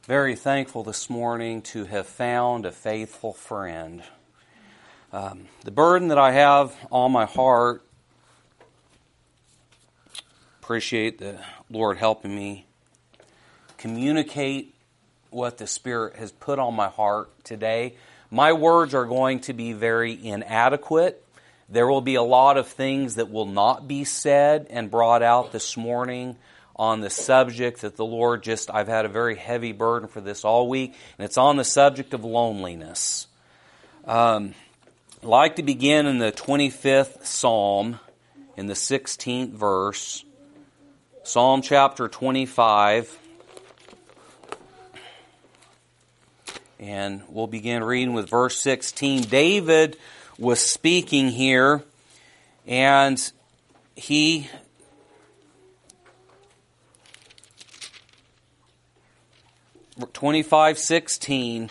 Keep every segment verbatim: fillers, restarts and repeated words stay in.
Very thankful this morning to have found a faithful friend. Um, the burden that I have on my heart, appreciate the Lord helping me communicate what the Spirit has put on my heart today. My words are going to be very inadequate. There will be a lot of things that will not be said and brought out this morning on the subject that the Lord just, I've had a very heavy burden for this all week, and it's on the subject of loneliness. Um, I'd like to begin in the twenty-fifth Psalm, in the sixteenth verse, Psalm chapter twenty-five, and we'll begin reading with verse sixteen. David was speaking here, and he twenty-five sixteen,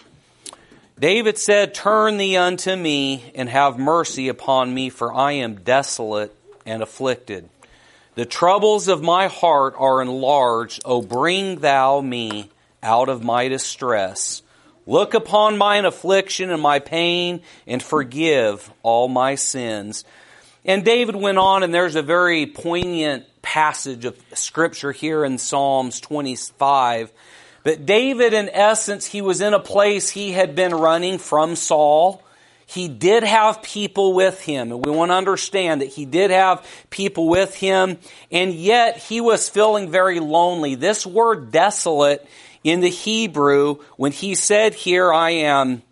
David said, "Turn thee unto me, and have mercy upon me, for I am desolate and afflicted. The troubles of my heart are enlarged. O bring thou me out of my distress. Look upon mine affliction and my pain, and forgive all my sins." And David went on, and there's a very poignant passage of Scripture here in Psalms twenty-five. But David, in essence, he was in a place he had been running from Saul. He did have people with him, and we want to understand that he did have people with him, and yet he was feeling very lonely. This word desolate in the Hebrew, when he said here, I am,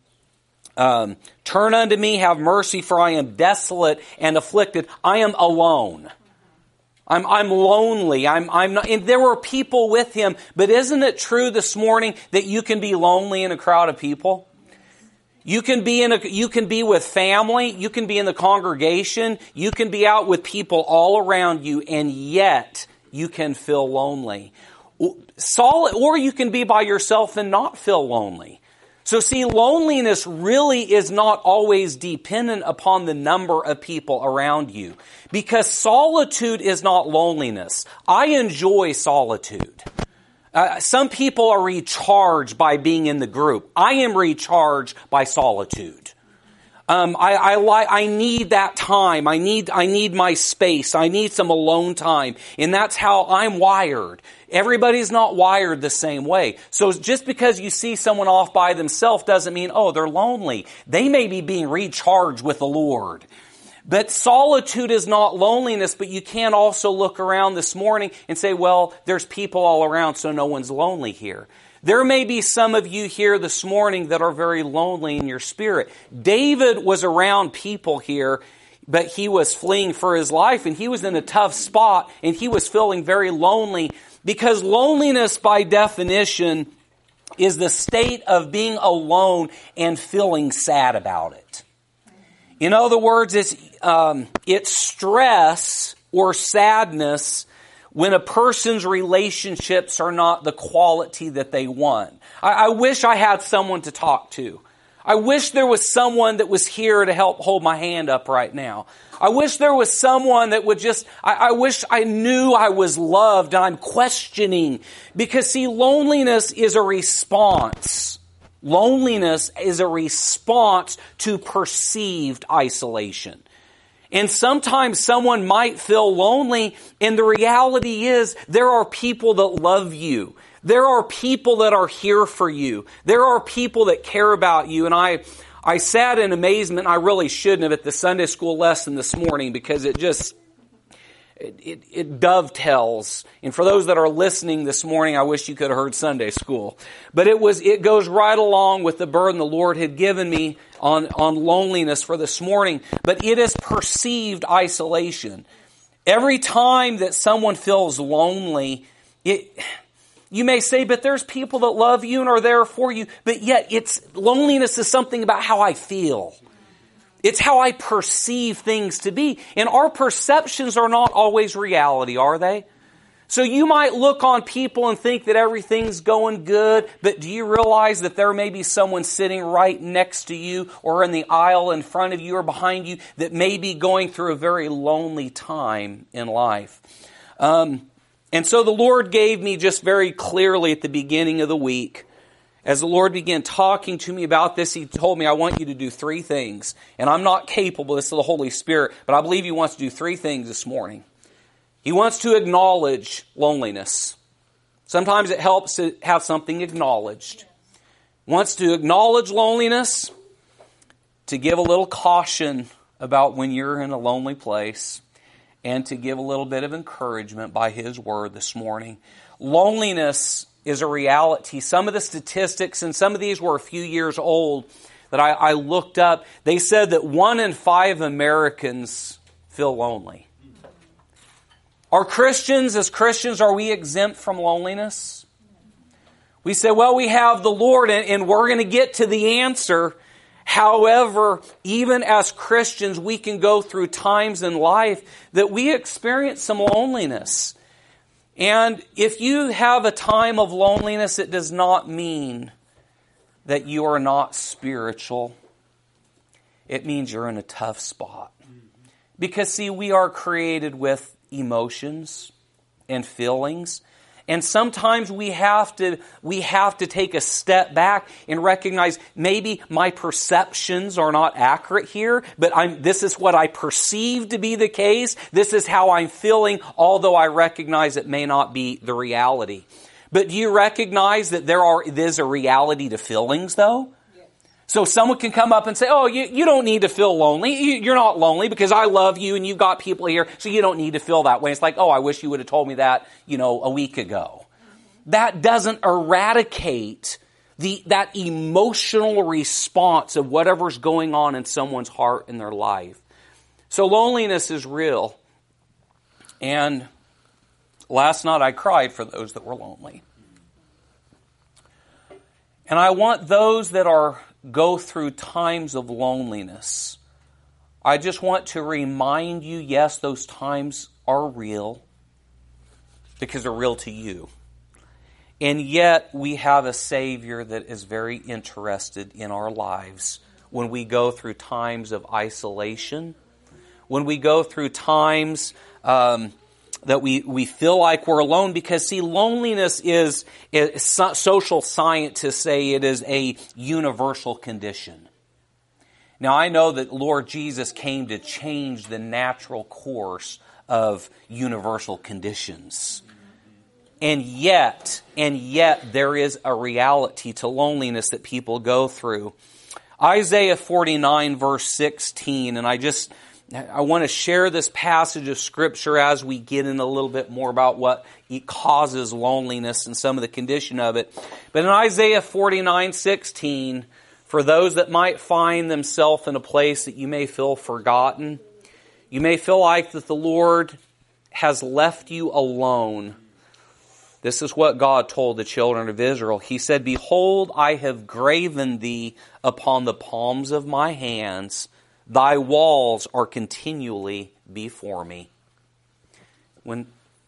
um, turn unto me, have mercy, for I am desolate and afflicted. I am alone. I'm, I'm lonely. I'm, I'm not, and there were people with him. But isn't it true this morning that you can be lonely in a crowd of people? You can be in a, you can be with family. You can be in the congregation. You can be out with people all around you, and yet you can feel lonely. Solid, or you can be by yourself and not feel lonely. So see, loneliness really is not always dependent upon the number of people around you. Because solitude is not loneliness. I enjoy solitude. Uh, some people are recharged by being in the group. I am recharged by solitude. Um, I, I like. I need that time. I need. I need my space. I need some alone time, and that's how I'm wired. Everybody's not wired the same way. So just because you see someone off by themselves doesn't mean, oh, they're lonely. They may be being recharged with the Lord. But solitude is not loneliness, but you can also look around this morning and say, well, there's people all around, so no one's lonely here. There may be some of you here this morning that are very lonely in your spirit. David was around people here, but he was fleeing for his life, and he was in a tough spot, and he was feeling very lonely, because loneliness, by definition, is the state of being alone and feeling sad about it. In other words, it's, um, it's stress or sadness when a person's relationships are not the quality that they want. I, I wish I had someone to talk to. I wish there was someone that was here to help hold my hand up right now. I wish there was someone that would just, I, I wish I knew I was loved, and I'm questioning. Because see, loneliness is a response. Loneliness is a response to perceived isolation. And sometimes someone might feel lonely, and the reality is there are people that love you. There are people that are here for you. There are people that care about you. And I, I sat in amazement. I really shouldn't have at the Sunday school lesson this morning, because it just, it, it, it dovetails. And for those that are listening this morning, I wish you could have heard Sunday school. But it was, it goes right along with the burden the Lord had given me on, on loneliness for this morning. But it is perceived isolation. Every time that someone feels lonely, it, you may say, but there's people that love you and are there for you. But yet, it's loneliness is something about how I feel. It's how I perceive things to be. And our perceptions are not always reality, are they? So you might look on people and think that everything's going good, but do you realize that there may be someone sitting right next to you or in the aisle in front of you or behind you that may be going through a very lonely time in life? Um, and so the Lord gave me just very clearly at the beginning of the week As the Lord began talking to me about this, He told me, I want you to do three things. And I'm not capable, this is the Holy Spirit, but I believe He wants to do three things this morning. He wants to acknowledge loneliness. Sometimes it helps to have something acknowledged. He wants to acknowledge loneliness, to give a little caution about when you're in a lonely place, and to give a little bit of encouragement by His Word this morning. Loneliness is a reality. Some of the statistics, and some of these were a few years old, that I, I looked up. They said that one in five Americans feel lonely. Are Christians, as Christians, are we exempt from loneliness? We say, well, we have the Lord, and, and we're going to get to the answer. However, even as Christians, we can go through times in life that we experience some loneliness. And if you have a time of loneliness, it does not mean that you are not spiritual. It means you're in a tough spot. Because, see, we are created with emotions and feelings. And sometimes we have to we have to take a step back and recognize maybe my perceptions are not accurate here, but I'm this is what I perceive to be the case. This is how I'm feeling, although I recognize it may not be the reality. But do you recognize that there are there's a reality to feelings, though? So someone can come up and say, oh, you, you don't need to feel lonely. You, you're not lonely because I love you and you've got people here, so you don't need to feel that way. It's like, oh, I wish you would have told me that, you know, a week ago. That doesn't eradicate the that emotional response of whatever's going on in someone's heart in their life. So loneliness is real. And last night I cried for those that were lonely. And I want those that are go through times of loneliness. I just want to remind you, yes, those times are real because they're real to you. And yet we have a Savior that is very interested in our lives when we go through times of isolation, when we go through times um, that we, we feel like we're alone, because, see, loneliness is, is, social scientists say it is a universal condition. Now, I know that Lord Jesus came to change the natural course of universal conditions. And yet, and yet, there is a reality to loneliness that people go through. Isaiah forty-nine, verse sixteen, and I just... I want to share this passage of Scripture as we get in a little bit more about what causes loneliness and some of the condition of it. But in Isaiah forty-nine, sixteen, for those that might find themselves in a place that you may feel forgotten, you may feel like that the Lord has left you alone. This is what God told the children of Israel. He said, behold, I have graven thee upon the palms of my hands. Thy walls are continually before me. When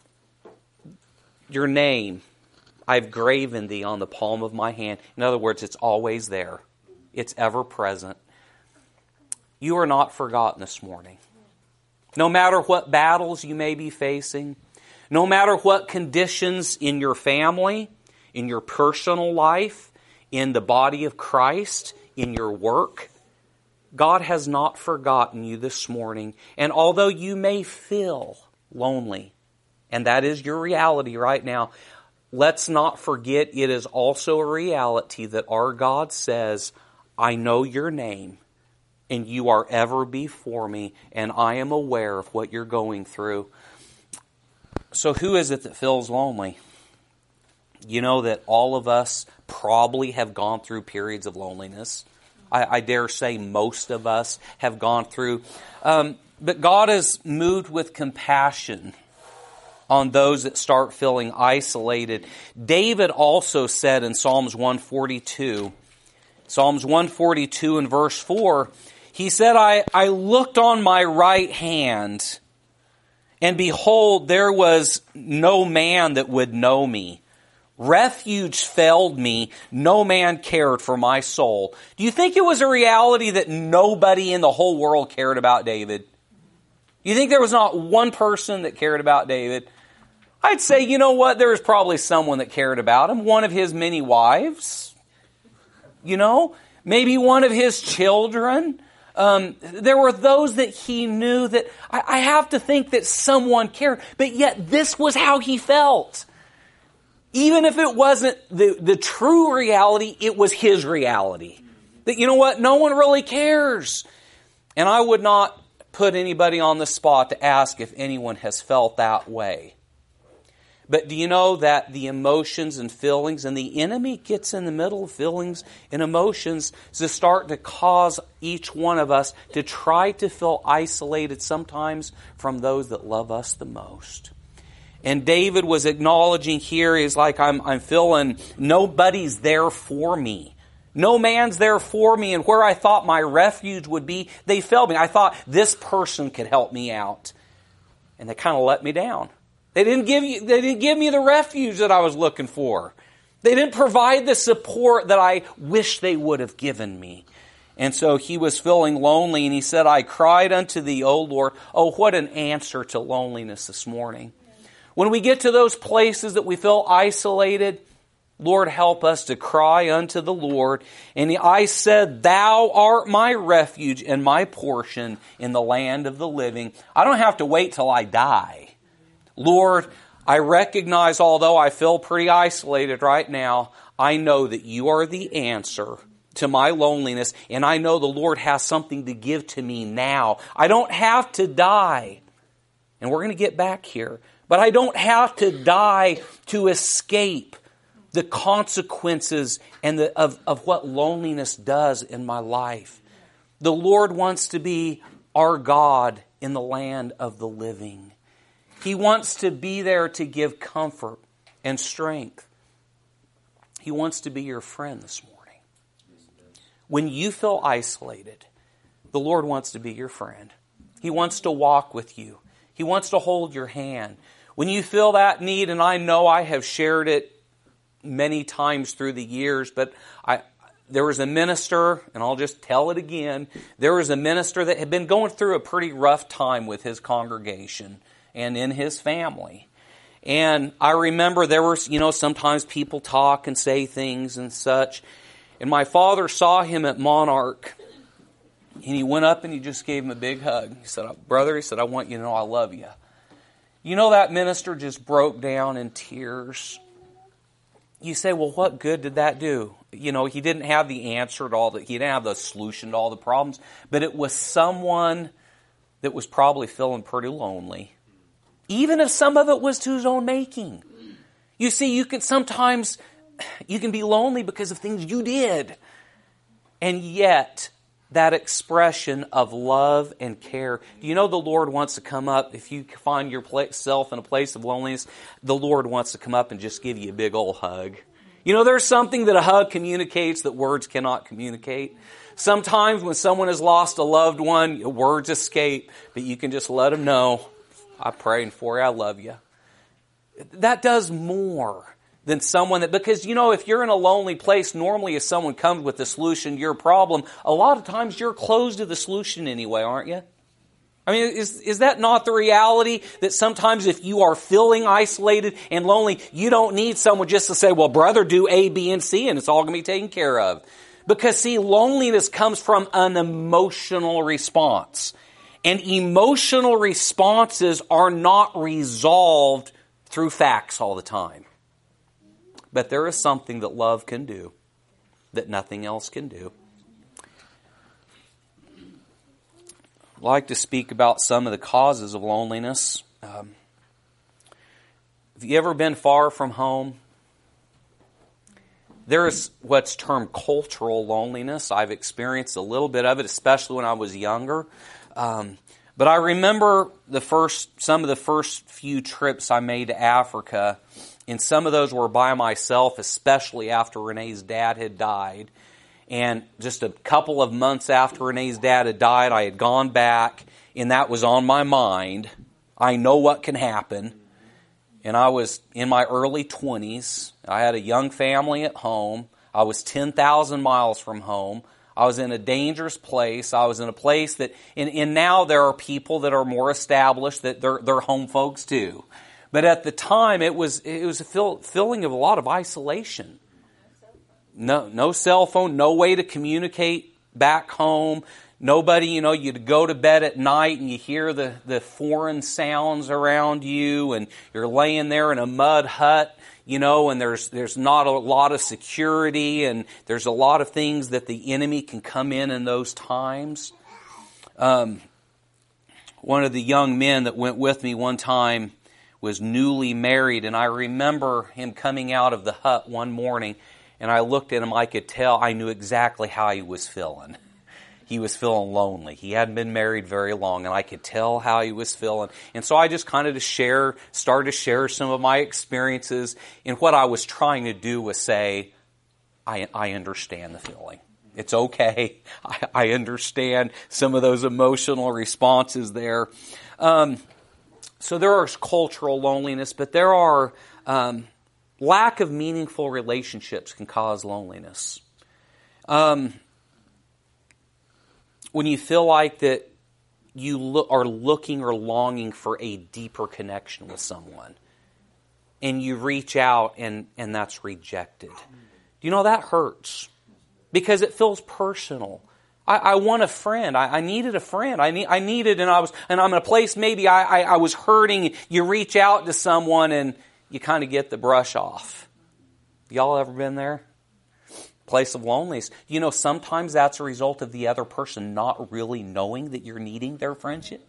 your name, I've graven thee on the palm of my hand. In other words, it's always there. It's ever present. You are not forgotten this morning. No matter what battles you may be facing, no matter what conditions in your family, in your personal life, in the body of Christ, in your work, God has not forgotten you this morning. And although you may feel lonely, and that is your reality right now, let's not forget it is also a reality that our God says, I know your name, and you are ever before me, and I am aware of what you're going through. So who is it that feels lonely? You know that all of us probably have gone through periods of loneliness. I, I dare say most of us have gone through. Um, but God is moved with compassion on those that start feeling isolated. David also said in Psalms one forty-two, Psalms one forty-two and verse four, he said, I, I looked on my right hand, and behold, there was no man that would know me. Refuge failed me. No man cared for my soul. Do you think it was a reality that nobody in the whole world cared about David? You think there was not one person that cared about David? I'd say, you know what? There was probably someone that cared about him. One of his many wives. you know, maybe one of his children. Um, there were those that he knew that I, I have to think that someone cared, but yet this was how he felt. Even if it wasn't the, the true reality, it was his reality. That, you know what, no one really cares. And I would not put anybody on the spot to ask if anyone has felt that way. But do you know that the emotions and feelings, and the enemy gets in the middle of feelings and emotions to start to cause each one of us to try to feel isolated sometimes from those that love us the most. And David was acknowledging here, he's like, I'm, I'm feeling nobody's there for me. No man's there for me. And where I thought my refuge would be, they failed me. I thought this person could help me out. And they kind of let me down. They didn't give you, they didn't give me the refuge that I was looking for. They didn't provide the support that I wish they would have given me. And so he was feeling lonely, and he said, I cried unto thee, O Lord. Oh, what an answer to loneliness this morning. When we get to those places that we feel isolated, Lord, help us to cry unto the Lord. And I said, Thou art my refuge and my portion in the land of the living. I don't have to wait till I die. Lord, I recognize, although I feel pretty isolated right now, I know that you are the answer to my loneliness, and I know the Lord has something to give to me now. I don't have to die. And we're going to get back here. But I don't have to die to escape the consequences and the, of, of what loneliness does in my life. The Lord wants to be our God in the land of the living. He wants to be there to give comfort and strength. He wants to be your friend this morning. When you feel isolated, the Lord wants to be your friend. He wants to walk with you. He wants to hold your hand. When you feel that need, and I know I have shared it many times through the years, but I, there was a minister, and I'll just tell it again, there was a minister that had been going through a pretty rough time with his congregation and in his family. And I remember there were, you know, sometimes people talk and say things and such. And my father saw him at Monarch, and he went up and he just gave him a big hug. He said, brother, he said, I want you to know I love you. You know, that minister just broke down in tears. You say, well, what good did that do? You know, he didn't have the answer to all the, he didn't have the solution to all the problems, but it was someone that was probably feeling pretty lonely. Even if some of it was to his own making. You see, you can sometimes, you can be lonely because of things you did. And yet, that expression of love and care. Do you know the Lord wants to come up, if you find yourself in a place of loneliness, the Lord wants to come up and just give you a big old hug. You know, there's something that a hug communicates that words cannot communicate. Sometimes when someone has lost a loved one, words escape, but you can just let them know, I'm praying for you, I love you. That does more than someone that, because, you know, if you're in a lonely place, normally if someone comes with a solution to your problem, a lot of times you're closed to the solution anyway, aren't you? I mean, is, is that not the reality? That sometimes if you are feeling isolated and lonely, you don't need someone just to say, well, brother, do A, B, and C, and it's all going to be taken care of. Because, see, loneliness comes from an emotional response. And emotional responses are not resolved through facts all the time. But there is something that love can do that nothing else can do. I'd like to speak about some of the causes of loneliness. Um, have you ever been far from home? There is what's termed cultural loneliness. I've experienced a little bit of it, especially when I was younger. Um, but I remember the first, some of the first few trips I made to Africa, and some of those were by myself, especially after Renee's dad had died. And just a couple of months after Renee's dad had died, I had gone back, and that was on my mind. I know what can happen. And I was in my early twenties. I had a young family at home. I was ten thousand miles from home. I was in a dangerous place. I was in a place that, and, and now there are people that are more established that they're, they're home folks too. But at the time, it was it was a feel, feeling of a lot of isolation. no, no cell phone, no way to communicate back home. Nobody, you know, you'd go to bed at night and you hear the, the foreign sounds around you, and you're laying there in a mud hut, you know, and there's there's not a lot of security, and there's a lot of things that the enemy can come in in those times. Um, one of the young men that went with me one time was newly married, and I remember him coming out of the hut one morning, and I looked at him, I could tell, I knew exactly how he was feeling. He was feeling lonely. He hadn't been married very long, and I could tell how he was feeling. And so I just kind of to share, started to share some of my experiences. And what I was trying to do was say, I, I understand the feeling. It's okay. I, I understand some of those emotional responses there. Um, so there is cultural loneliness, but there are um, lack of meaningful relationships can cause loneliness. Um, When you feel like that you lo- are looking or longing for a deeper connection with someone, and you reach out and, and that's rejected. You know, that hurts because it feels personal. I, I want a friend. I, I needed a friend. I need. I needed, and I was, and I'm in a place maybe I, I, I was hurting. You reach out to someone and you kind of get the brush off. Y'all ever been there? Place of loneliness. You know, sometimes that's a result of the other person not really knowing that you're needing their friendship.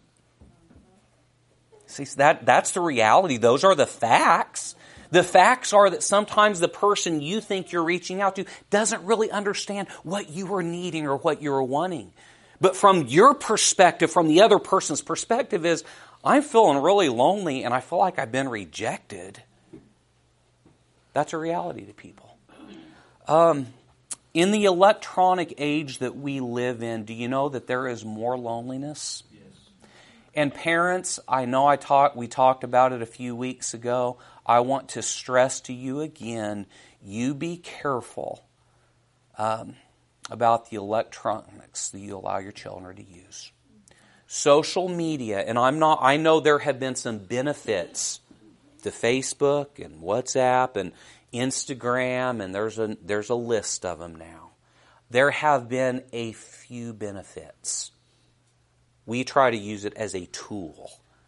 See, that that's the reality. Those are the facts. The facts are that sometimes the person you think you're reaching out to doesn't really understand what you are needing or what you're wanting. But from your perspective, from the other person's perspective is, I'm feeling really lonely and I feel like I've been rejected. That's a reality to people. Um... In the electronic age that we live in, do you know that there is more loneliness? Yes. And parents, I know I talked, we talked about it a few weeks ago. I want to stress to you again, you be careful um, about the electronics that you allow your children to use. Social media, and I'm not, I know there have been some benefits to Facebook and WhatsApp and Instagram, and there's a there's a list of them now. There have been a few benefits. We try to use it as a tool.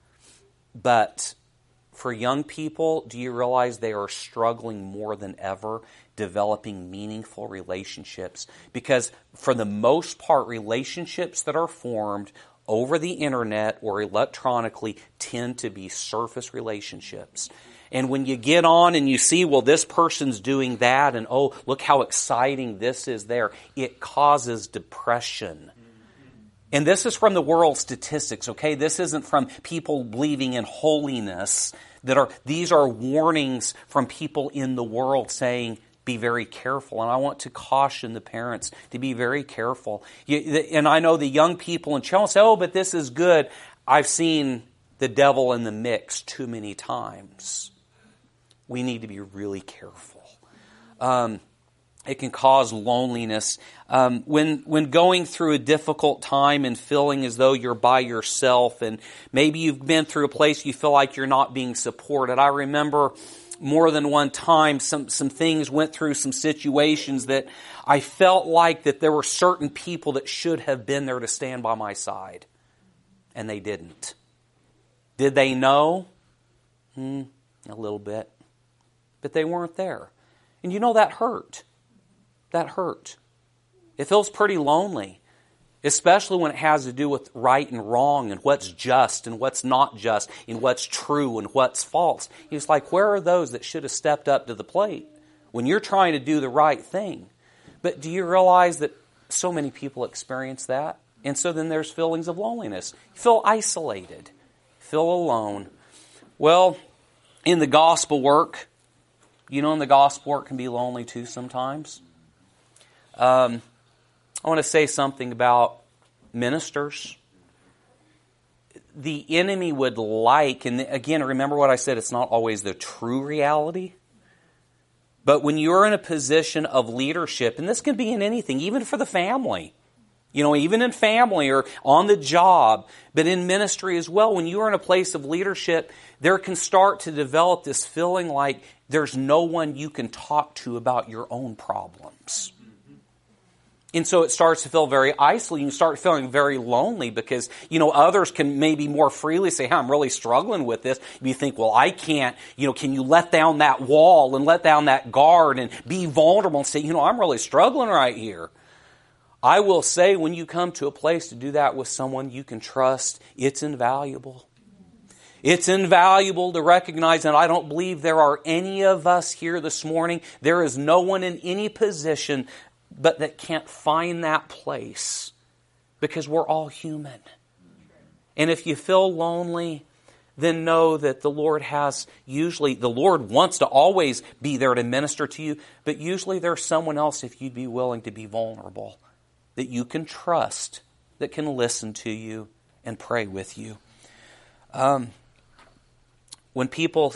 But for young people, do you realize they are struggling more than ever developing meaningful relationships? Because for the most part, relationships that are formed over the internet or electronically tend to be surface relationships. And when you get on and you see, well, this person's doing that, and oh, look how exciting this is there, it causes depression. And this is from the world statistics, okay? This isn't from people believing in holiness. That are these are warnings from people in the world saying, be very careful. And I want to caution the parents to be very careful. You, and I know the young people in children say, oh, but this is good. I've seen the devil in the mix too many times. We need to be really careful. Um, it can cause loneliness. Um, when when going through a difficult time and feeling as though you're by yourself, and maybe you've been through a place you feel like you're not being supported. I remember more than one time some, some things went through some situations that I felt like that there were certain people that should have been there to stand by my side. And they didn't. Did they know? Hmm, a little bit. But they weren't there. And you know, that hurt. That hurt. It feels pretty lonely. Especially when it has to do with right and wrong and what's just and what's not just and what's true and what's false. He's like, where are those that should have stepped up to the plate when you're trying to do the right thing? But do you realize that so many people experience that? And so then there's feelings of loneliness. You feel isolated. You feel alone. Well, in the gospel work, you know, in the gospel work can be lonely too sometimes. Um, I want to say something about ministers. The enemy would like, and again, remember what I said, it's not always the true reality. But when you're in a position of leadership, and this can be in anything, even for the family, You know, even in family or on the job, but in ministry as well. When you are in a place of leadership, there can start to develop this feeling like there's no one you can talk to about your own problems. And so it starts to feel very isolating. You start feeling very lonely because, you know, others can maybe more freely say, hey, I'm really struggling with this. You think, well, I can't, you know, can you let down that wall and let down that guard and be vulnerable and say, you know, I'm really struggling right here. I will say when you come to a place to do that with someone you can trust, it's invaluable. It's invaluable to recognize, and I don't believe there are any of us here this morning, there is no one in any position but that can't find that place because we're all human. And if you feel lonely, then know that the Lord has usually, the Lord wants to always be there to minister to you, but usually there's someone else, if you'd be willing to be vulnerable, that you can trust, that can listen to you and pray with you. Um, when people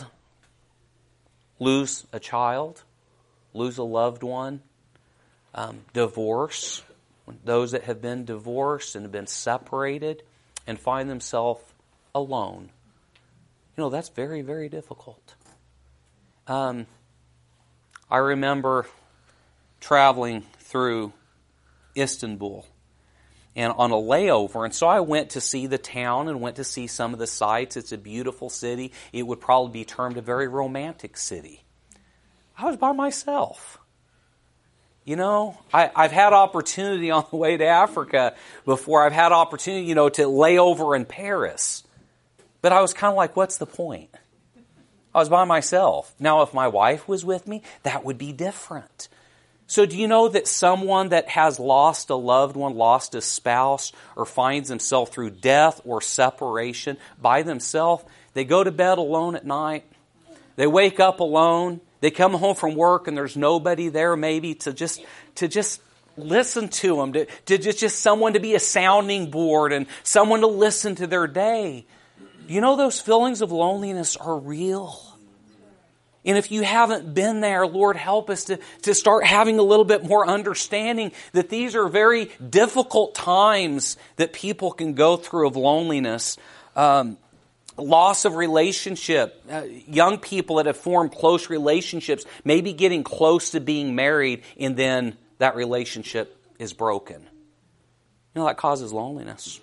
lose a child, lose a loved one, um, divorce, those that have been divorced and have been separated and find themselves alone, you know, that's very, very difficult. Um, I remember traveling through Istanbul and on a layover, and so I went to see the town and went to see some of the sights. It's a beautiful city. It would probably be termed a very romantic city. I was by myself. You know, I, I've had opportunity on the way to Africa before. I've had opportunity, you know, to lay over in Paris. But I was kind of like, what's the point? I was by myself. Now, if my wife was with me, that would be different. So do you know that someone that has lost a loved one, lost a spouse, or finds himself through death or separation by themselves, they go to bed alone at night, they wake up alone, they come home from work and there's nobody there maybe to just to just listen to them, to, to just, just someone to be a sounding board and someone to listen to their day. You know those feelings of loneliness are real. And if you haven't been there, Lord, help us to, to start having a little bit more understanding that these are very difficult times that people can go through of loneliness. Um, loss of relationship. Uh, young people that have formed close relationships, maybe getting close to being married, and then that relationship is broken. You know, that causes loneliness.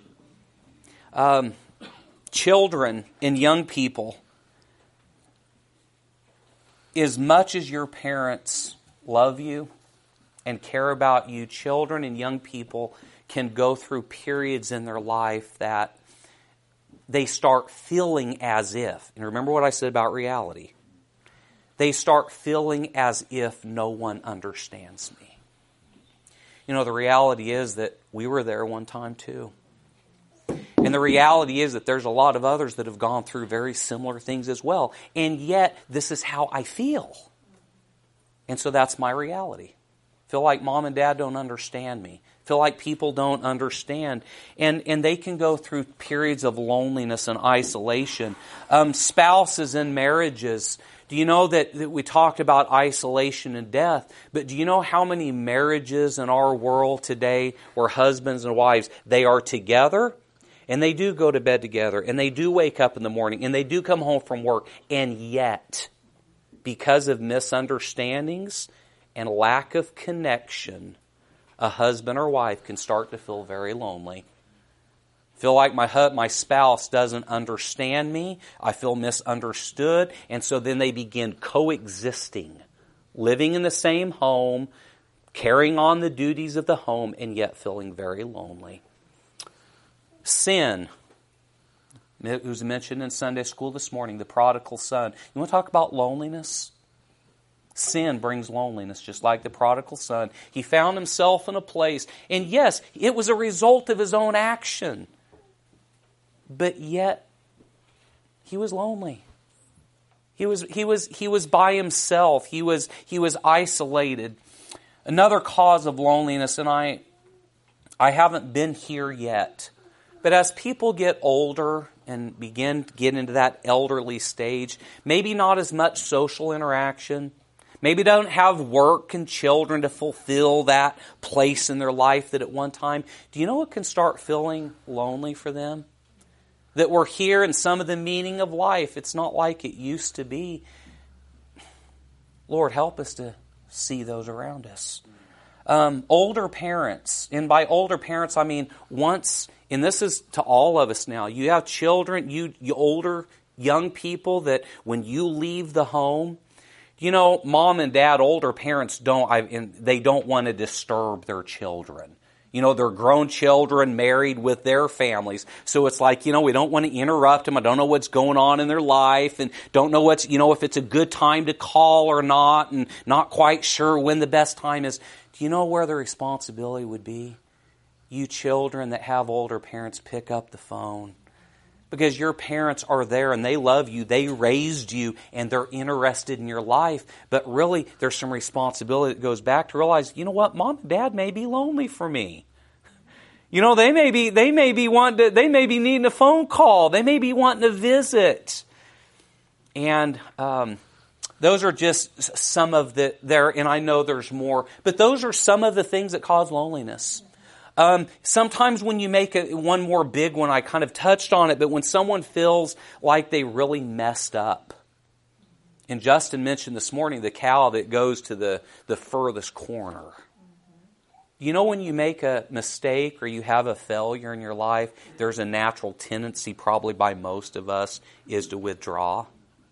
Um, children and young people, as much as your parents love you and care about you, children and young people can go through periods in their life that they start feeling as if, and remember what I said about reality, they start feeling as if no one understands me. You know, the reality is that we were there one time too. And the reality is that there's a lot of others that have gone through very similar things as well. And yet, this is how I feel. And so that's my reality. Feel like mom and dad don't understand me. Feel like people don't understand. And, and they can go through periods of loneliness and isolation. Um, spouses and marriages. Do you know that, that we talked about isolation and death? But do you know how many marriages in our world today where husbands and wives, they are together and they do go to bed together and they do wake up in the morning and they do come home from work, and yet, because of misunderstandings and lack of connection, a husband or wife can start to feel very lonely. Feel like my hu- my spouse doesn't understand me. I feel misunderstood. And so then they begin coexisting, living in the same home, carrying on the duties of the home, and yet feeling very lonely. Sin. It was mentioned in Sunday school this morning, the prodigal son. You want to talk about loneliness? Sin brings loneliness, just like the prodigal son. He found himself in a place, and yes, it was a result of his own action. But yet, he was lonely. He was he was he was by himself. He was he was isolated. Another cause of loneliness, and I I haven't been here yet, but as people get older and begin to get into that elderly stage, maybe not as much social interaction, maybe don't have work and children to fulfill that place in their life that at one time, do you know what can start feeling lonely for them? That we're here and some of the meaning of life, it's not like it used to be. Lord, help us to see those around us. Um, older parents, and by older parents I mean once, and this is to all of us now, you have children, you, you older young people that when you leave the home, you know, mom and dad, older parents don't, I, and they don't want to disturb their children. You know, they're grown children married with their families. So it's like, you know, we don't want to interrupt them. I don't know what's going on in their life and don't know what's, you know, if it's a good time to call or not and not quite sure when the best time is. Do you know where the responsibility would be? You children that have older parents, pick up the phone. Because your parents are there and they love you, they raised you, and they're interested in your life. But really, there's some responsibility that goes back to realize, you know what, mom and dad may be lonely for me. You know, they may be, they may be wanting to, they may be needing a phone call. They may be wanting to visit. And um, those are just some of the, there, and I know there's more, but those are some of the things that cause loneliness. Um, sometimes when you make a, one more big one, I kind of touched on it, but when someone feels like they really messed up. And Justin mentioned this morning the cow that goes to the, the furthest corner. You know, when you make a mistake or you have a failure in your life, there's a natural tendency, probably by most of us, is to withdraw.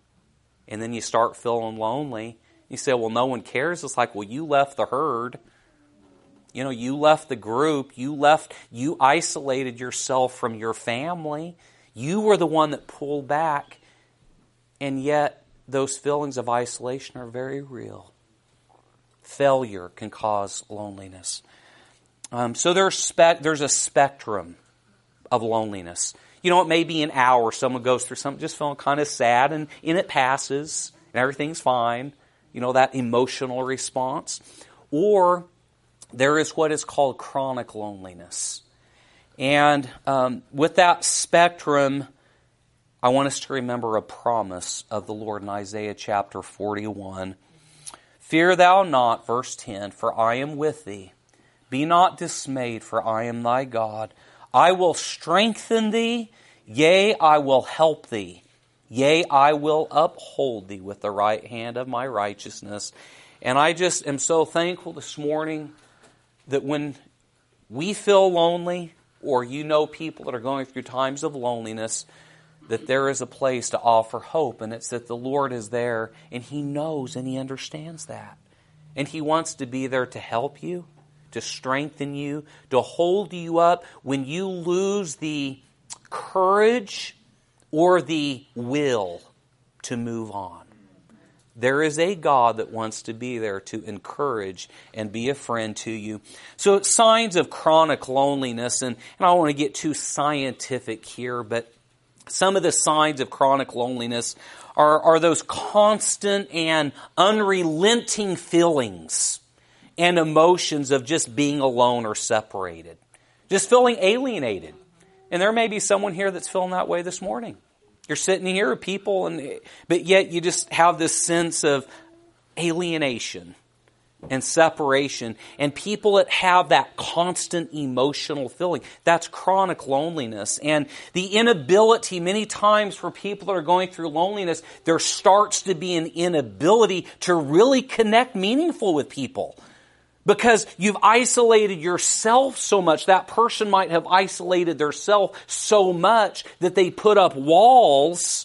And then you start feeling lonely. You say, well, no one cares. It's like, well, you left the herd. You know, you left the group, you left, you isolated yourself from your family. You were the one that pulled back. And yet, those feelings of isolation are very real. Failure can cause loneliness. Um, so there's, spe- there's a spectrum of loneliness. You know, it may be an hour, someone goes through something just feeling kind of sad, and, and it passes, and everything's fine. You know, that emotional response. Or there is what is called chronic loneliness. And um, with that spectrum, I want us to remember a promise of the Lord in Isaiah chapter forty-one. Fear thou not, verse ten, for I am with thee. Be not dismayed, for I am thy God. I will strengthen thee, yea, I will help thee. Yea, I will uphold thee with the right hand of my righteousness. And I just am so thankful this morning that when we feel lonely, or you know people that are going through times of loneliness, that there is a place to offer hope, and it's that the Lord is there, and He knows and He understands that. And He wants to be there to help you, to strengthen you, to hold you up when you lose the courage or the will to move on. There is a God that wants to be there to encourage and be a friend to you. So signs of chronic loneliness, and, and I don't want to get too scientific here, but some of the signs of chronic loneliness are, are those constant and unrelenting feelings and emotions of just being alone or separated. Just feeling alienated. And there may be someone here that's feeling that way this morning. You're sitting here with people, and but yet you just have this sense of alienation and separation. And people that have that constant emotional feeling, that's chronic loneliness. And the inability, many times for people that are going through loneliness, there starts to be an inability to really connect meaningful with people. Because you've isolated yourself so much. That person might have isolated themselves so much that they put up walls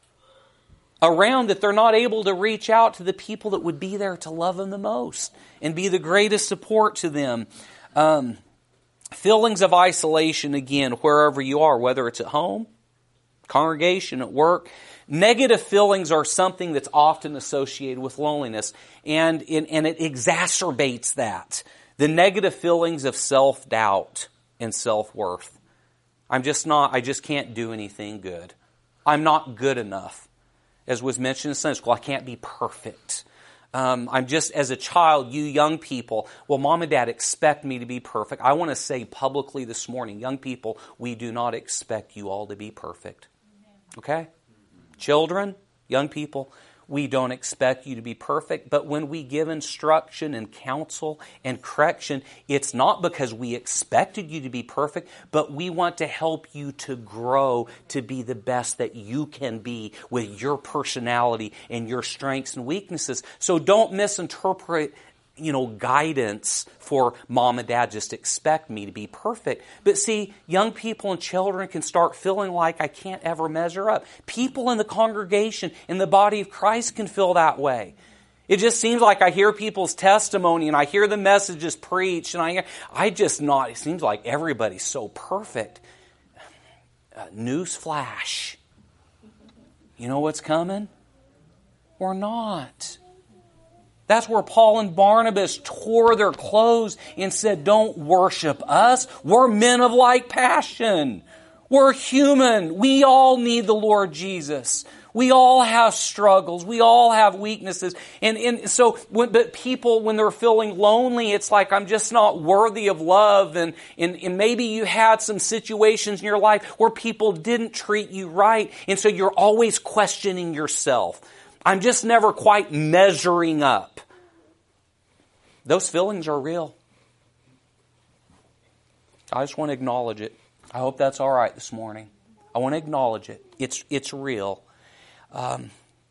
around that they're not able to reach out to the people that would be there to love them the most and be the greatest support to them. Um, feelings of isolation, again, wherever you are, whether it's at home, congregation, at work. Negative feelings are something that's often associated with loneliness, and, and, and it exacerbates that. The negative feelings of self-doubt and self-worth. I'm just not, I just can't do anything good. I'm not good enough. As was mentioned in Sunday school, I can't be perfect. Um, I'm just, as a child, you young people, well, mom and dad expect me to be perfect. I want to say publicly this morning, young people, we do not expect you all to be perfect. Okay? Children, young people, we don't expect you to be perfect, but when we give instruction and counsel and correction, it's not because we expected you to be perfect, but we want to help you to grow to be the best that you can be with your personality and your strengths and weaknesses. So don't misinterpret you know, guidance for mom and dad just expect me to be perfect. But see, young people and children can start feeling like I can't ever measure up. People in the congregation, in the body of Christ can feel that way. It just seems like I hear people's testimony and I hear the messages preached and I, I just not, it seems like everybody's so perfect. Uh, news flash. You know what's coming? We're not. That's where Paul and Barnabas tore their clothes and said, don't worship us. We're men of like passion. We're human. We all need the Lord Jesus. We all have struggles. We all have weaknesses. And, and so, when, but people, when they're feeling lonely, it's like, I'm just not worthy of love. And, and, and maybe you had some situations in your life where people didn't treat you right. And so you're always questioning yourself. I'm just never quite measuring up. Those feelings are real. I just want to acknowledge it. I hope that's all right this morning. I want to acknowledge it. It's it's real. Um,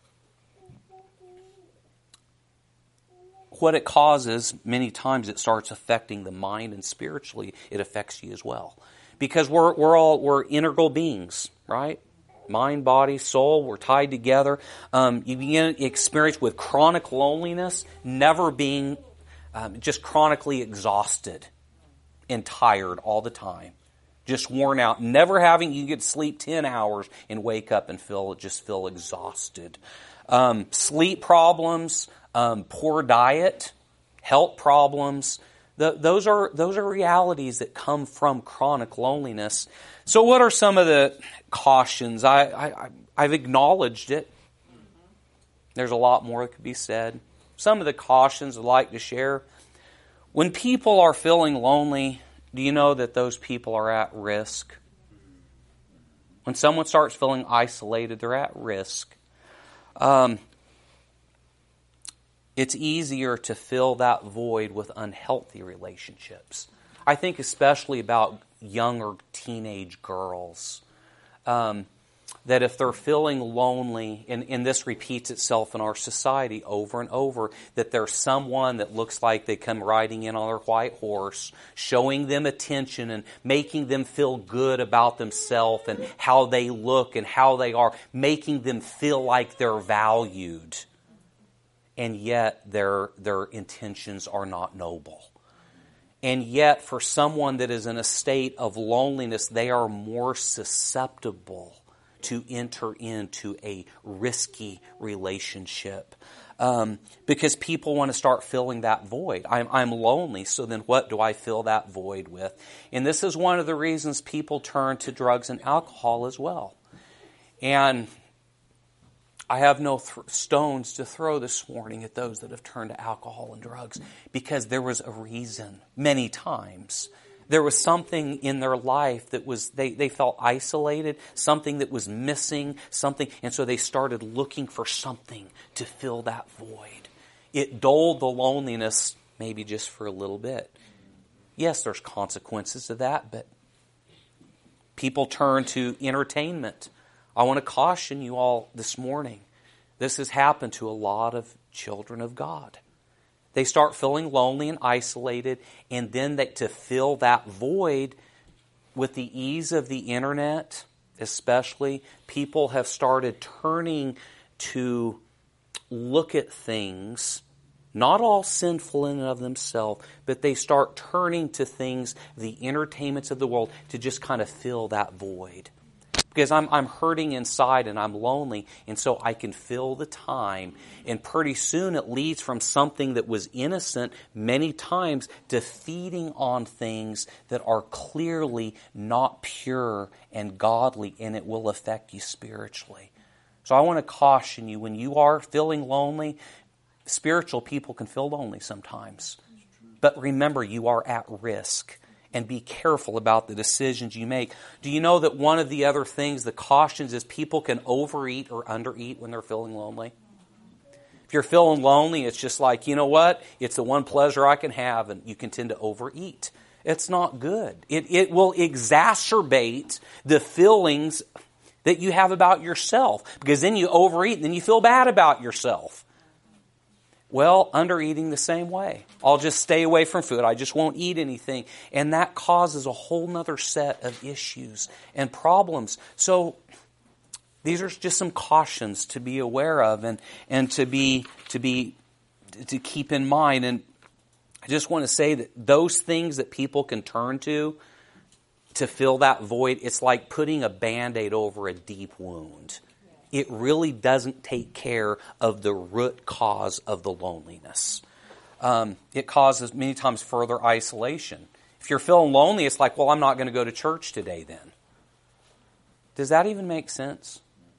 what it causes, many times it starts affecting the mind, and spiritually it affects you as well. Because we're we're all we're integral beings, right? Mind, body, soul, we're tied together. Um, you begin to experience with chronic loneliness, never being um, just chronically exhausted and tired all the time. Just worn out, never having, you get to sleep ten hours and wake up and feel just feel exhausted. Um, sleep problems, um, poor diet, health problems. The, those are those are realities that come from chronic loneliness. So what are some of the cautions? I, I, I've acknowledged it. There's a lot more that could be said. Some of the cautions I'd like to share. When people are feeling lonely, do you know that those people are at risk? When someone starts feeling isolated, they're at risk. Um, it's easier to fill that void with unhealthy relationships. I think especially about young or teenage girls. Um, that if they're feeling lonely, and, and this repeats itself in our society over and over, that there's someone that looks like they come riding in on their white horse, showing them attention and making them feel good about themselves and how they look and how they are, making them feel like they're valued. And yet their their intentions are not noble. And yet for someone that is in a state of loneliness, they are more susceptible to enter into a risky relationship. Um, because people want to start filling that void. I'm, I'm lonely, so then what do I fill that void with? And this is one of the reasons people turn to drugs and alcohol as well. And I have no th- stones to throw this morning at those that have turned to alcohol and drugs, because there was a reason many times. There was something in their life that was, they, they felt isolated, something that was missing, something, and so they started looking for something to fill that void. It dulled the loneliness maybe just for a little bit. Yes, there's consequences to that, but people turn to entertainment. I want to caution you all this morning. This has happened to a lot of children of God. They start feeling lonely and isolated, and then they, to fill that void with the ease of the internet, especially, people have started turning to look at things, not all sinful in and of themselves, but they start turning to things, the entertainments of the world, to just kind of fill that void. Because I'm I'm hurting inside and I'm lonely, and so I can fill the time. And pretty soon it leads from something that was innocent many times to feeding on things that are clearly not pure and godly, and it will affect you spiritually. So I want to caution you, when you are feeling lonely, spiritual people can feel lonely sometimes. But remember, you are at risk. And be careful about the decisions you make. Do you know that one of the other things, the cautions, is people can overeat or undereat when they're feeling lonely? If you're feeling lonely, it's just like, you know what? It's the one pleasure I can have, and you can tend to overeat. It's not good. It, it will exacerbate the feelings that you have about yourself, because then you overeat and then you feel bad about yourself. Well, undereating the same way. I'll just stay away from food. I just won't eat anything. And that causes a whole nother set of issues and problems. So these are just some cautions to be aware of and, and to be to be to keep in mind. And I just want to say that those things that people can turn to to fill that void, it's like putting a Band-Aid over a deep wound. It really doesn't take care of the root cause of the loneliness. Um, it causes many times further isolation. If you're feeling lonely, it's like, well, I'm not going to go to church today then. Does that even make sense?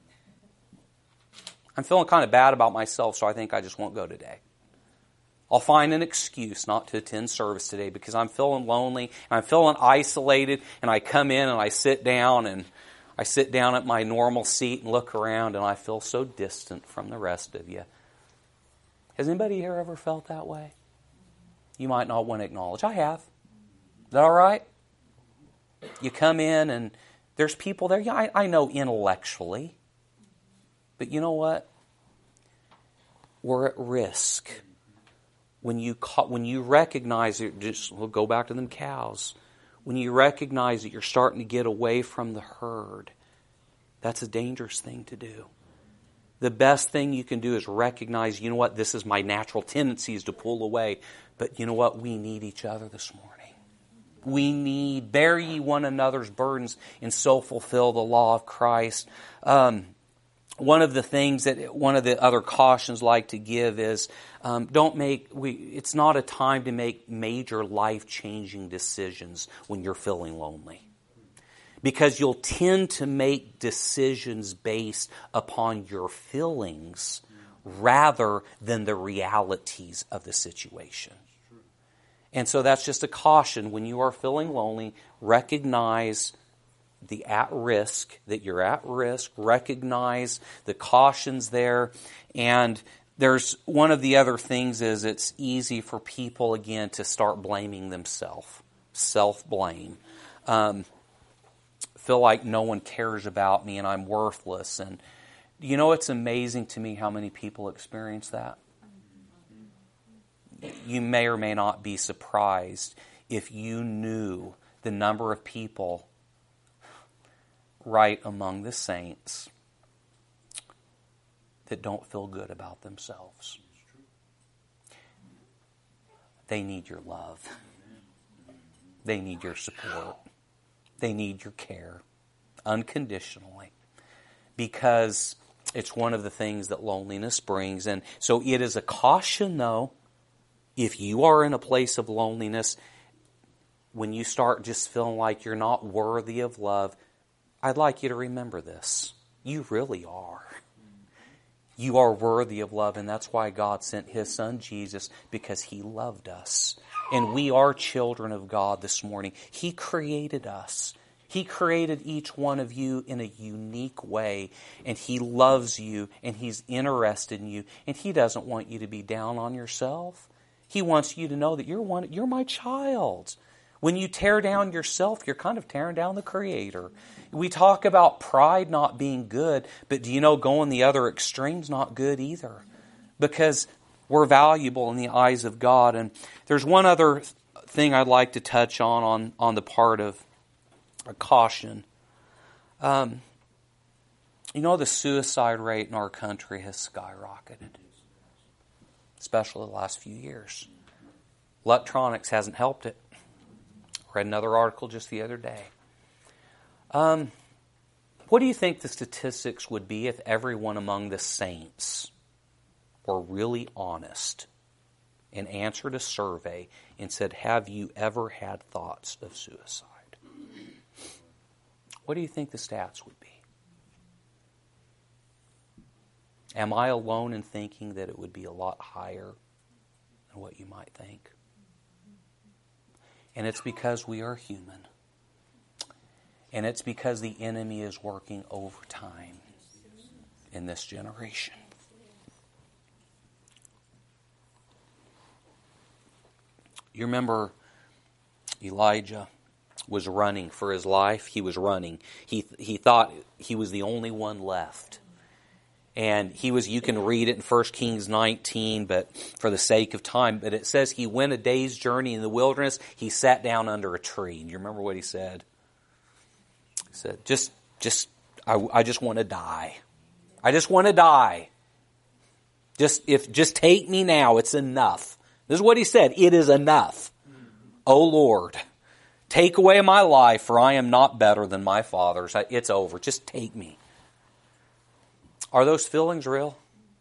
I'm feeling kind of bad about myself, so I think I just won't go today. I'll find an excuse not to attend service today because I'm feeling lonely and I'm feeling isolated, and I come in and I sit down and I sit down at my normal seat and look around, and I feel so distant from the rest of you. Has anybody here ever felt that way? You might not want to acknowledge. I have. Is that all right? You come in and there's people there. Yeah, I, I know intellectually. But you know what? We're at risk. When you when you recognize it, just we'll go back to them cows. When you recognize that you're starting to get away from the herd, that's a dangerous thing to do. The best thing you can do is recognize, you know what, this is my natural tendencies to pull away. But you know what, we need each other this morning. We need, bear ye one another's burdens and so fulfill the law of Christ. Um, One of the things that, one of the other cautions like to give is, um, don't make, we, it's not a time to make major life-changing decisions when you're feeling lonely. Because you'll tend to make decisions based upon your feelings rather than the realities of the situation. And so that's just a caution. When you are feeling lonely, recognize the at risk, that you're at risk, recognize the cautions there. And there's one of the other things is it's easy for people, again, to start blaming themselves. Self-blame. Um, feel like no one cares about me and I'm worthless. And you know, it's amazing to me how many people experience that. You may or may not be surprised if you knew the number of people right among the saints that don't feel good about themselves. They need your love. They need your support. They need your care unconditionally, because it's one of the things that loneliness brings. And so it is a caution, though, if you are in a place of loneliness, when you start just feeling like you're not worthy of love, I'd like you to remember this. You really are. You are worthy of love, and that's why God sent His Son Jesus, because He loved us. And we are children of God this morning. He created us. He created each one of you in a unique way, and He loves you, and He's interested in you, and He doesn't want you to be down on yourself. He wants you to know that you're one, you're my child. When you tear down yourself, you're kind of tearing down the Creator. We talk about pride not being good, but do you know going the other extreme's not good either? Because we're valuable in the eyes of God. And there's one other thing I'd like to touch on on, on the part of a caution. Um, you know, the suicide rate in our country has skyrocketed, especially the last few years. Electronics hasn't helped it. Read another article just the other day. Um, what do you think the statistics would be if everyone among the saints were really honest and answered a survey and said, have you ever had thoughts of suicide? What do you think the stats would be? Am I alone in thinking that it would be a lot higher than what you might think? And it's because we are human. And it's because the enemy is working overtime in this generation. You remember Elijah was running for his life. He was running. He he thought he was the only one left. And he was, you can read it in First Kings nineteen, but for the sake of time, but it says he went a day's journey in the wilderness. He sat down under a tree. And you remember what he said? He said, just, just, I, I just want to die. I just want to die. Just, if, just take me now. It's enough. This is what he said. It is enough. O Lord, take away my life, for I am not better than my fathers. It's over. Just take me. Are those feelings real?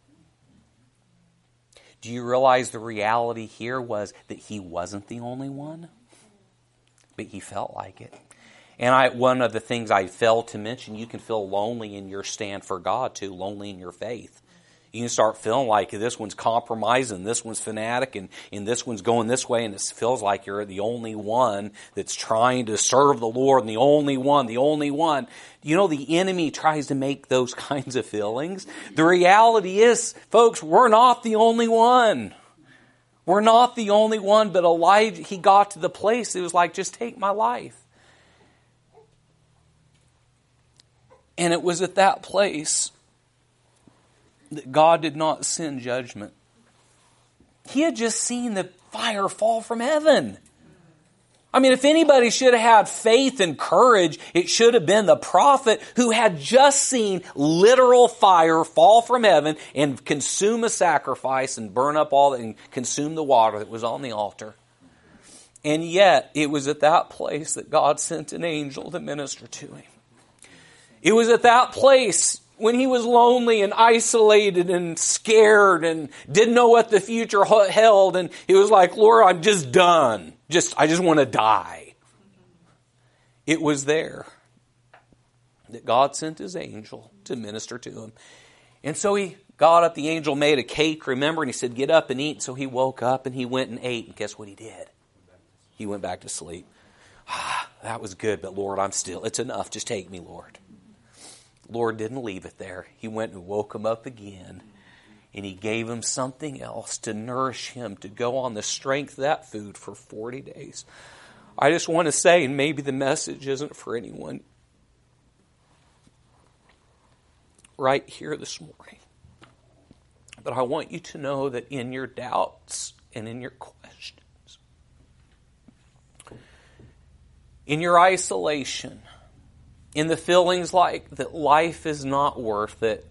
Do you realize the reality here was that he wasn't the only one? But he felt like it. And I, one of the things I failed to mention, you can feel lonely in your stand for God too, lonely in your faith. You can start feeling like this one's compromising, this one's fanatic, and, and this one's going this way, and it feels like you're the only one that's trying to serve the Lord, and the only one, the only one. You know, the enemy tries to make those kinds of feelings. The reality is, folks, we're not the only one. We're not the only one, but Elijah, he got to the place, it was like, just take my life. And it was at that place that God did not send judgment. He had just seen the fire fall from heaven. I mean, if anybody should have had faith and courage, it should have been the prophet who had just seen literal fire fall from heaven and consume a sacrifice and burn up all and consume the water that was on the altar. And yet, it was at that place that God sent an angel to minister to him. It was at that place when he was lonely and isolated and scared and didn't know what the future held, and he was like, Lord, I'm just done. Just, I just want to die. It was there that God sent his angel to minister to him. And so he got up, the angel made a cake, remember, and he said, get up and eat. So he woke up and he went and ate, and guess what he did? He went back to sleep. Ah, that was good, but Lord, I'm still, it's enough. Just take me, Lord. Lord didn't leave it there. He went and woke him up again. And he gave him something else to nourish him, to go on the strength of that food for forty days. I just want to say, and maybe the message isn't for anyone right here this morning, but I want you to know that in your doubts and in your questions, in your isolation, in the feelings like that life is not worth it,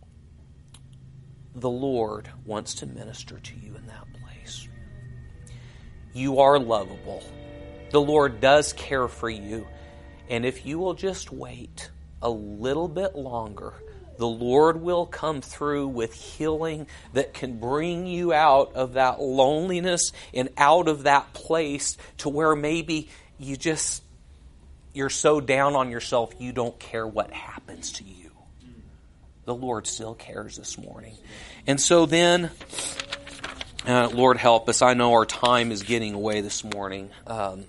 the Lord wants to minister to you in that place. You are lovable. The Lord does care for you. And if you will just wait a little bit longer, the Lord will come through with healing that can bring you out of that loneliness and out of that place to where maybe you just you're so down on yourself you don't care what happens to you. The Lord still cares this morning. And so then, uh, Lord help us. I know our time is getting away this morning. Um,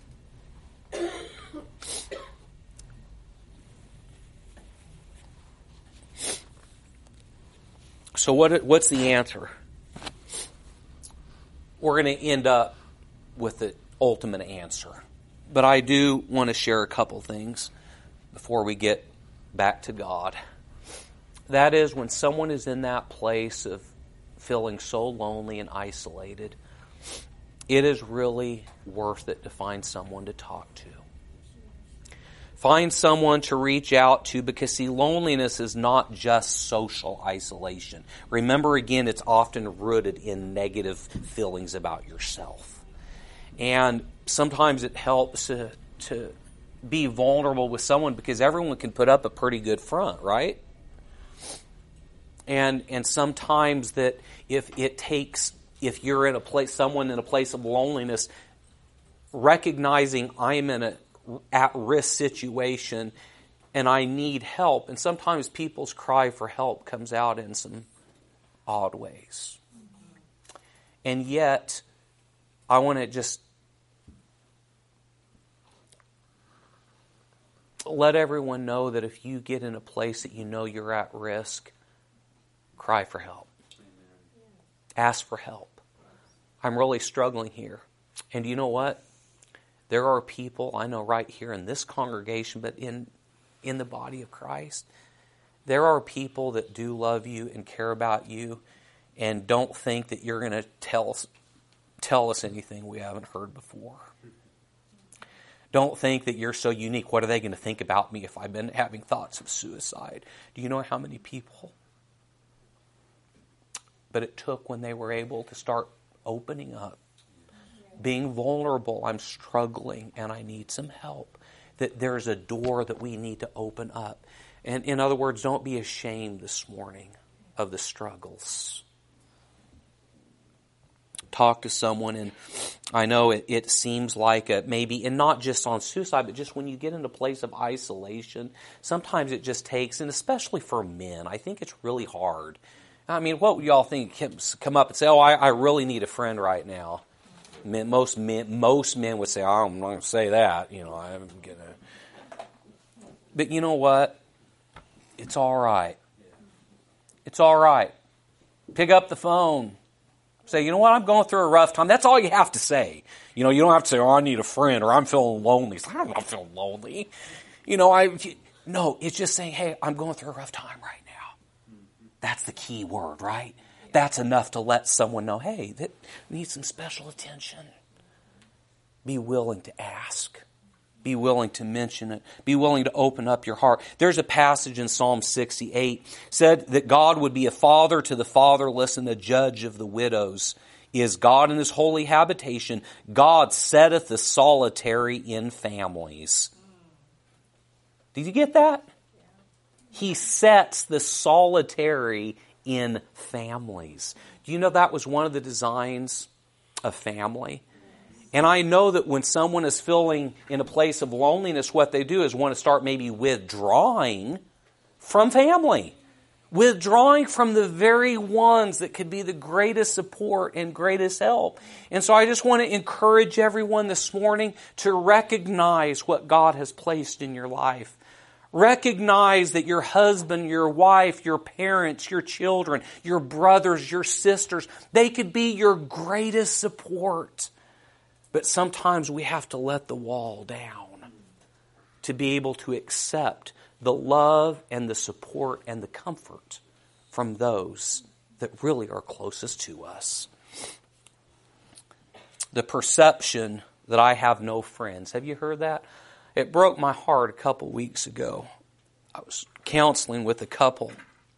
so what? what's the answer? We're going to end up with the ultimate answer. But I do want to share a couple things before we get back to God. That is, when someone is in that place of feeling so lonely and isolated, it is really worth it to find someone to talk to. Find someone to reach out to, because, see, loneliness is not just social isolation. Remember, again, it's often rooted in negative feelings about yourself. And sometimes it helps to, to be vulnerable with someone, because everyone can put up a pretty good front, right? And and sometimes that if it takes, if you're in a place, someone in a place of loneliness, recognizing I'm in a at-risk situation and I need help. And sometimes people's cry for help comes out in some odd ways. And yet, I want to just let everyone know that if you get in a place that you know you're at risk, cry for help. Ask for help. I'm really struggling here. And you know what? There are people, I know right here in this congregation, but in, in the body of Christ, there are people that do love you and care about you and don't think that you're going to tell us, tell us anything we haven't heard before. Don't think that you're so unique. What are they going to think about me if I've been having thoughts of suicide? Do you know how many people? But it took when they were able to start opening up, being vulnerable. I'm struggling and I need some help. That there's a door that we need to open up. And in other words, don't be ashamed this morning of the struggles. Talk to someone, and I know it, it seems like a, maybe, and not just on suicide, but just when you get into a place of isolation, sometimes it just takes, and especially for men, I think it's really hard. I mean, what would y'all think? Come up and say, oh, I, I really need a friend right now. Men, most men, most men would say, oh, I'm not going to say that. You know, I'm going to. But you know what? It's all right. It's all right. Pick up the phone. Say, you know what, I'm going through a rough time. That's all you have to say. You know, you don't have to say, oh, I need a friend, or I'm feeling lonely. It's like, I'm not feeling lonely. You know, I no, it's just saying, hey, I'm going through a rough time right now. That's the key word, right? That's enough to let someone know, hey, that needs some special attention. Be willing to ask. Be willing to mention it. Be willing to open up your heart. There's a passage in Psalm sixty-eight said that God would be a father to the fatherless and a judge of the widows. Is God in His holy habitation? God setteth the solitary in families. Did you get that? He sets the solitary in families. Do you know that was one of the designs of family? And I know that when someone is feeling in a place of loneliness, what they do is want to start maybe withdrawing from family. Withdrawing from the very ones that could be the greatest support and greatest help. And so I just want to encourage everyone this morning to recognize what God has placed in your life. Recognize that your husband, your wife, your parents, your children, your brothers, your sisters, they could be your greatest support. But sometimes we have to let the wall down to be able to accept the love and the support and the comfort from those that really are closest to us. The perception that I have no friends. Have you heard that? It broke my heart a couple weeks ago. I was counseling with a couple.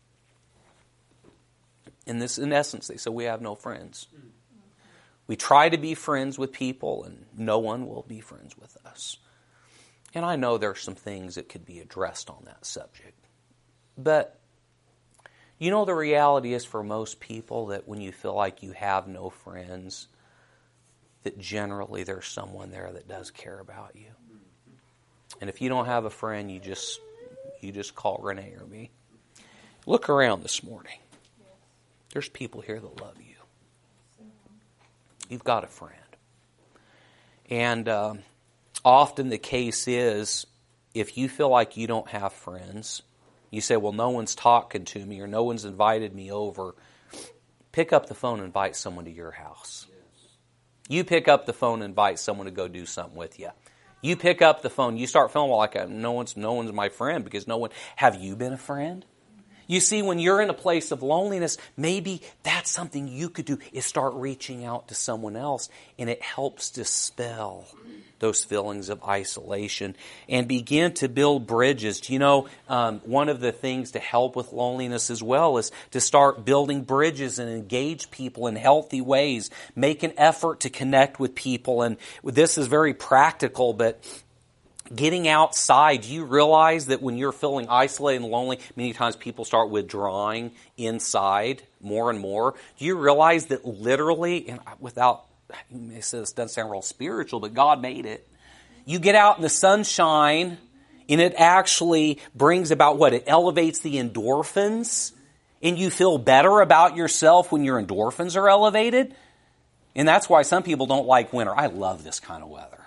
And this, in essence, they said, we have no friends. We try to be friends with people, and no one will be friends with us. And I know there are some things that could be addressed on that subject. But, you know, the reality is for most people that when you feel like you have no friends, that generally there's someone there that does care about you. And if you don't have a friend, you just you just call Renee or me. Look around this morning. There's people here that love you. You've got a friend. And um, often the case is, if you feel like you don't have friends, you say, well, no one's talking to me or no one's invited me over, pick up the phone and invite someone to your house. You pick up the phone and invite someone to go do something with you. You pick up the phone, you start feeling like no one's, no one's my friend because no one, have you been a friend? You see, when you're in a place of loneliness, maybe that's something you could do, is start reaching out to someone else, and it helps dispel those feelings of isolation and begin to build bridges. You know, um, one of the things to help with loneliness as well is to start building bridges and engage people in healthy ways. Make an effort to connect with people, and this is very practical, but getting outside. Do you realize that when you're feeling isolated and lonely, many times people start withdrawing inside more and more? Do you realize that literally, and without, this doesn't sound real spiritual, but God made it. You get out in the sunshine, and it actually brings about what? It elevates the endorphins, and you feel better about yourself when your endorphins are elevated. And that's why some people don't like winter. I love this kind of weather.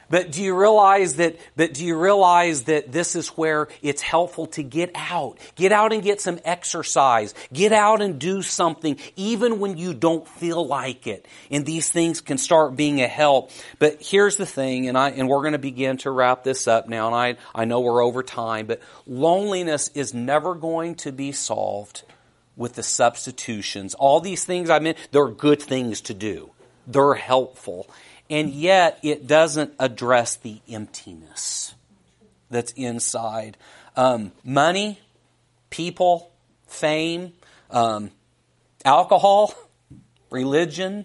But do you realize that, but do you realize that this is where it's helpful to get out? Get out and get some exercise. Get out and do something, even when you don't feel like it. And these things can start being a help. But here's the thing, and I, and we're going to begin to wrap this up now, and I, I know we're over time, but loneliness is never going to be solved with the substitutions. All these things I meant, they're good things to do. They're helpful. And yet, it doesn't address the emptiness that's inside. Um, money, people, fame, um, alcohol, religion,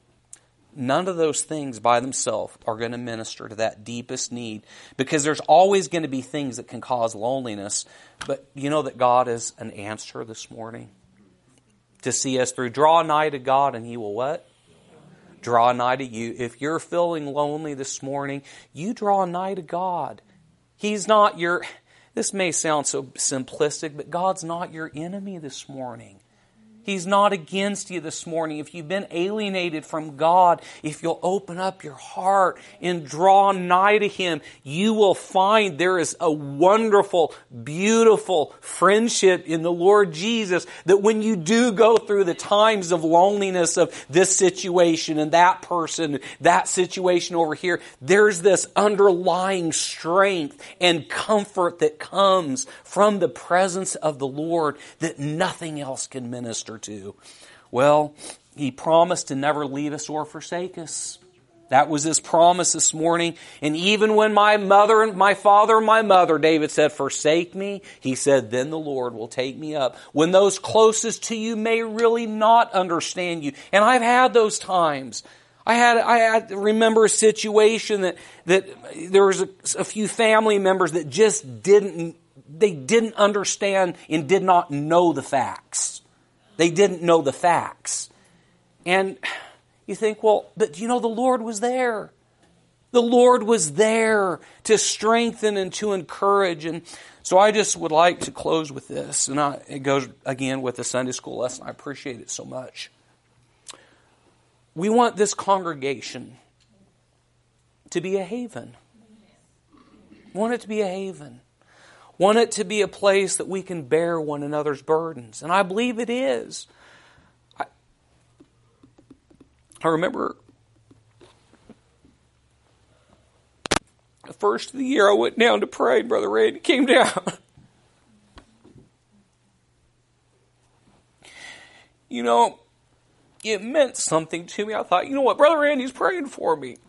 none of those things by themselves are going to minister to that deepest need. Because there's always going to be things that can cause loneliness. But you know that God is an answer this morning to see us through. Draw nigh to God and He will what? Draw nigh to you. If you're feeling lonely this morning, you draw nigh to God. He's not your, this may sound so simplistic, but God's not your enemy this morning. He's not against you this morning. If you've been alienated from God, if you'll open up your heart and draw nigh to Him, you will find there is a wonderful, beautiful friendship in the Lord Jesus, that when you do go through the times of loneliness of this situation and that person, that situation over here, there's this underlying strength and comfort that comes from the presence of the Lord that nothing else can minister to. Well, He promised to never leave us or forsake us. That was His promise this morning. And even when my mother and my father and my mother, David said, forsake me, He said, then the Lord will take me up. When those closest to you may really not understand you. And I've had those times. I had, I had remember a situation that, that there was a, a few family members that just didn't, they didn't understand and did not know the facts. They didn't know the facts. And you think, well, but you know, the Lord was there. The Lord was there to strengthen and to encourage. And so I just would like to close with this. And I, it goes again with the Sunday school lesson. I appreciate it so much. We want this congregation to be a haven. We want it to be a haven. Want it to be a place that we can bear one another's burdens. And I believe it is. I, I remember the first of the year I went down to pray, and Brother Randy came down. You know, it meant something to me. I thought, you know what, Brother Randy's praying for me.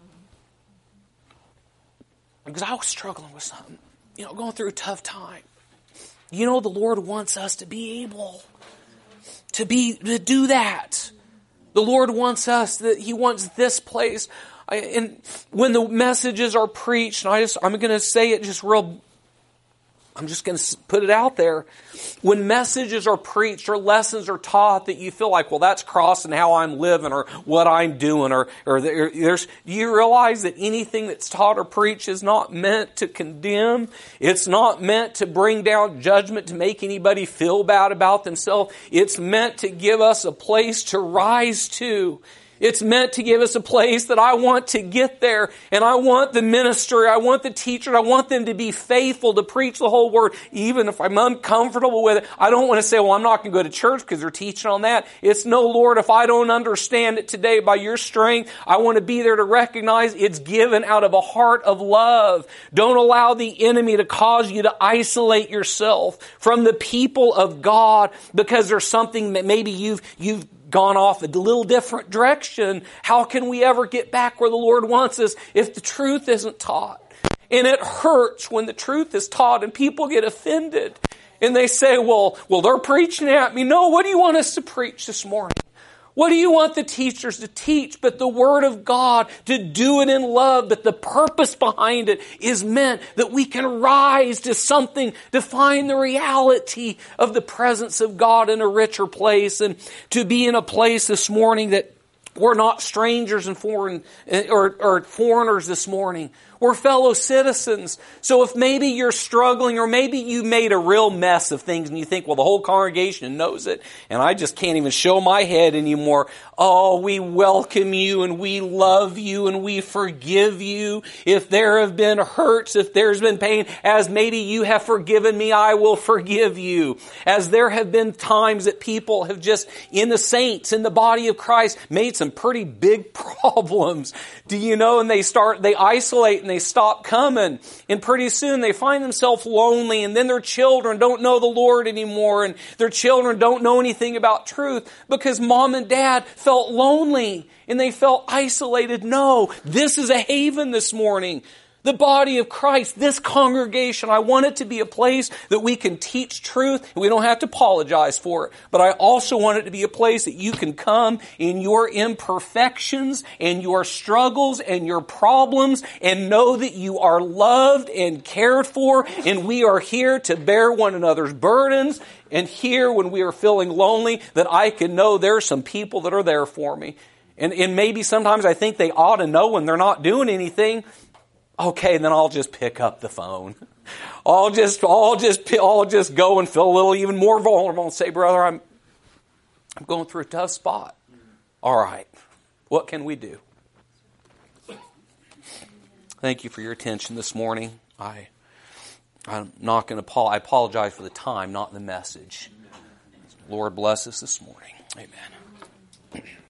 Because I was struggling with something. You know, going through a tough time. You know, the Lord wants us to be able to be to do that. The Lord wants us, that He wants this place. I, and when the messages are preached, and I just, I'm going to say it just real, I'm just going to put it out there. When messages are preached or lessons are taught that you feel like, well, that's crossing how I'm living or what I'm doing, or, or there's, do you realize that anything that's taught or preached is not meant to condemn? It's not meant to bring down judgment to make anybody feel bad about themselves. It's meant to give us a place to rise to. It's meant to give us a place that I want to get there, and I want the minister, I want the teacher, I want them to be faithful to preach the whole word, even if I'm uncomfortable with it. I don't want to say, well, I'm not going to go to church because they're teaching on that. It's no, Lord, if I don't understand it today by your strength, I want to be there to recognize it's given out of a heart of love. Don't allow the enemy to cause you to isolate yourself from the people of God because there's something that maybe you've, you've, gone off a little different direction. How can we ever get back where the Lord wants us if the truth isn't taught? And it hurts when the truth is taught and people get offended. And they say, well, well, they're preaching at me. No, what do you want us to preach this morning? What do you want the teachers to teach but the Word of God, to do it in love? But the purpose behind it is meant that we can rise to something, to find the reality of the presence of God in a richer place, and to be in a place this morning that We're not strangers and foreign or, or foreigners this morning. We're fellow citizens. So if maybe you're struggling or maybe you made a real mess of things and you think, well, the whole congregation knows it and I just can't even show my head anymore. Oh, we welcome you and we love you and we forgive you. If there have been hurts, if there's been pain, as maybe you have forgiven me, I will forgive you. As there have been times that people have just, in the saints, in the body of Christ, made some pretty big problems. Do you know? And they start, they isolate and they stop coming. And pretty soon they find themselves lonely, and then their children don't know the Lord anymore, and their children don't know anything about truth because mom and dad felt lonely and they felt isolated. No, this is a haven this morning. The body of Christ, this congregation, I want it to be a place that we can teach truth and we don't have to apologize for it. But I also want it to be a place that you can come in your imperfections and your struggles and your problems and know that you are loved and cared for, and we are here to bear one another's burdens. And here, when we are feeling lonely, that I can know there are some people that are there for me. And, and maybe sometimes I think they ought to know when they're not doing anything. Okay, then I'll just pick up the phone. I'll just, I'll just, I'll just go and feel a little even more vulnerable and say, brother, I'm, I'm going through a tough spot. All right, what can we do? Thank you for your attention this morning. I, I'm not going to, I apologize for the time, not the message. Lord bless us this morning. Amen.